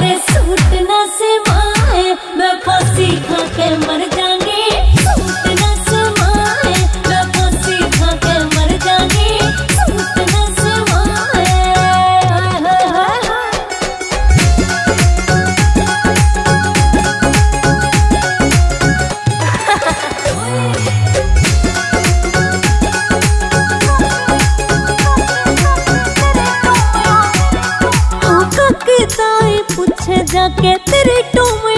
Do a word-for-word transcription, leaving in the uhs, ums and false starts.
तेरे सूट ना समाए मैं फांसी खा के मर जाऊंगी। सूट ना समाए मैं फांसी खा के मर जाऊंगी। सूट ना समाए। पूछे जाके तेरे टूम